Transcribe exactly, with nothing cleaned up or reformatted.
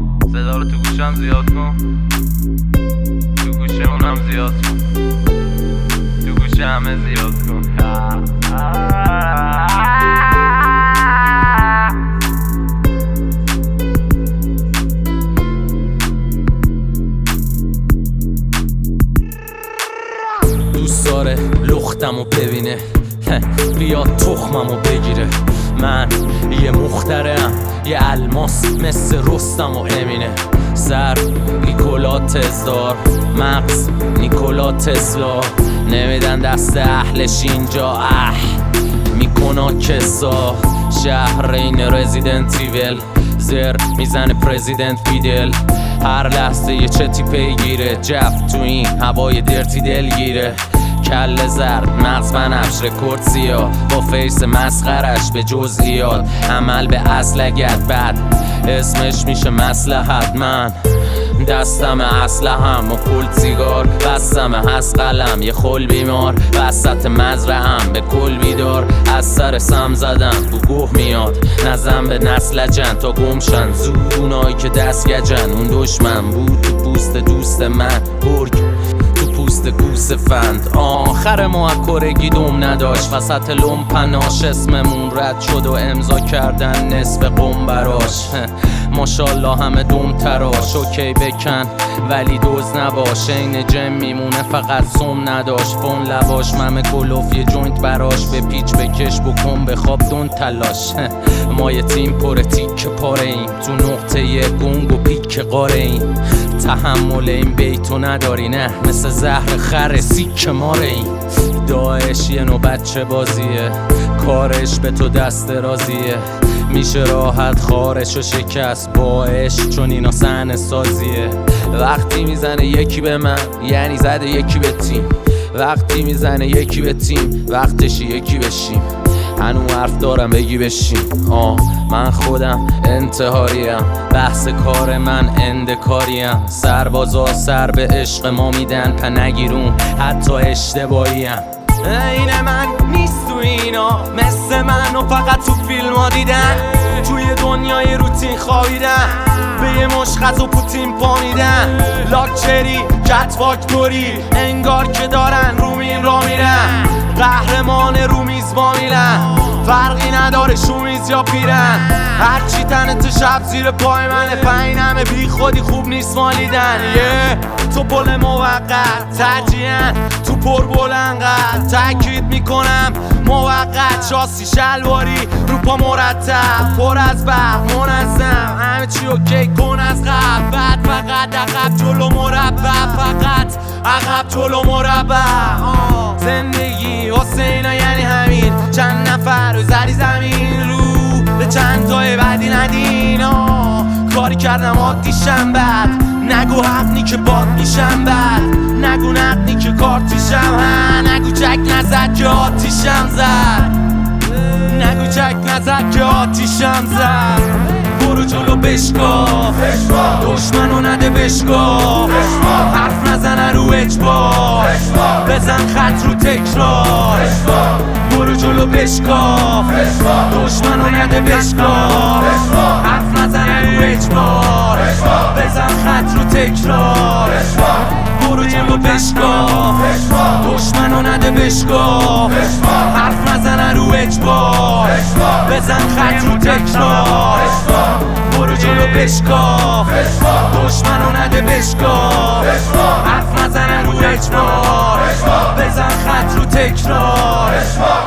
صدا رو تو گوشم زیاد کن، تو گوشه اونم زیاد کن، تو گوشه همه زیاد کن. دوست داره لختمو ببینه، بیاد تخممو بگیره. من یه مخترعم، یه الماس مثل رستم و امینه. سر نیکولا تزدار، مغز نیکولا تسلا. نمیدن دست اهلش اینجا، اه میکنا کسا. شهر این رزیدنت ایول، زر میزنه پرزیدنت بیدل. هر لحظه یه چتی پیگیره، جف تو این هوای درتی دلگیره. کل زرد، مغز بنفش، رکورد سیاه، با فیس مسخرش به جزئیات. عمل به اصل اگد بد، اسمش میشه مصلحت. من دستم اسلحه‌ام و کل سیگار، بستم هست قلم یه خل بیمار. وسط مزرعم به کل بیدار، از سر سم زدم بو گوه میاد. نزن به نسل جن تا گمشن زود اونایی که دست گجن. اون دشمن بود تو پوست دوست من، برگ تو پوست گوس فند. آخر ما کرگی دوم نداشت، وسط لومپناش اسممون رد شد و امضا کردن نصف قم براش. ماشالله همه دوم تراش، اوکی بکن ولی دوز نباش. این جم میمونه فقط سوم نداشت. فون لباش ممه گلوف یه جوینت براش. به پیچ بکش بکن بخواب دون تلاش. ما یه تیم پر تیک پاره ایم، تو نقطه یه گنگ و پیک قاره ایم. تحمل این بیتو نداری نه، مثل زهر خر سیک ماره ایم. داعش یه نوع بچه بازیه، کارش به تو دست رازیه. میشه راحت خارش و شکست باش، چون اینا صحنه سازیه. وقتی میزنه یکی به من یعنی زده یکی به تیم. وقتی میزنه یکی به تیم وقتشی یکی بشیم. هنو حرف دارم بگی بشیم. آه من خودم انتحاریم، بحث کار من اندکاریم. سربازا سر به عشق ما میدن، پا نگیرون حتی اشتباهیم. این من نیست تو اینا، مثل من و فقط تو فیلم ها دیدن. توی دنیای روتین خوابیدن، به یه مشخص و پوتین پا میدن. لاکچری کت فاکتوری، انگار که دارن رومین را میرن. قهرمان رومیز با میرن، فرقی نداره شومیز یا پیرن. هرچی تنت شب زیر پای منه، پایین همه بی خودی خوب نیست مالیدن. یه تو پل موقت ترجیحاً تو پر بلنقدر. تاکید میکنم موقت، شاسی شلواری رو پا مرتب، پر از برق منظم. همه چی اوکی کن از قبل، بعد فقط عقب جلو مربع. فقط عقب جلو مربع. زندگی حسینا یعنی همین، چند نفر رو زدی زمین رو به چند تای بعدی ندین. کاری کردم عادیشم بد، نگو حقنی که باد میشم بد. نگو نقنی که کارتیشم ها، نگو جک نزد که آتیشم زد. نگو جک نزد که آتیشم زد. برو جلو بشکاف، دشمنو نده بشکاف. حرف نزنه رو اجبار، بزن خط رو تکرار. برو جلو بشکاف، دشمنو نده بشکاف. حرف نزنه رو اجبار، بزن خط رو تکرار. برو جلو بشکاف، دشمنو نده بشکاف. حرف نزنه رو اجبار، بزن خط رو تکرار. برو جلو بشکاف، دشمنو نده بشکاف. حرف نزنه رو اجبار، بزن خط رو تکرار.